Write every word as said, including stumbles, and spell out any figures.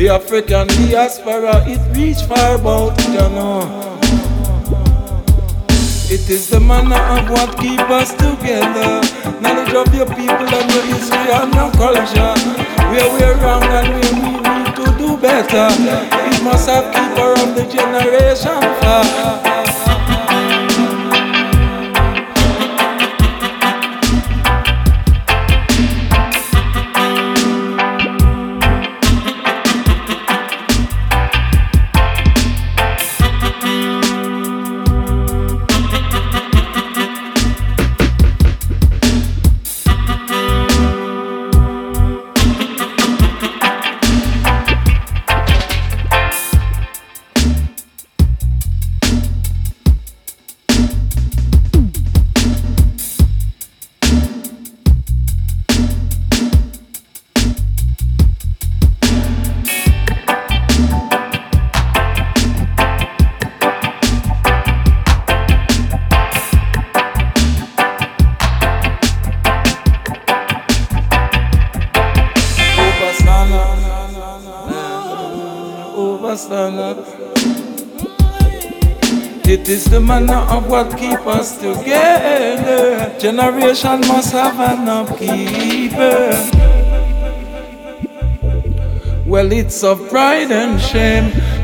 The African diaspora, it reach far about, you know. It is the manner of what keep us together. Knowledge of your people and your history and your culture. Where we're wrong and where we need to do better. It must have keeper of the generation far. It is the manner of what keep us together. Generation must have an upkeeper. Well, it's of pride and shame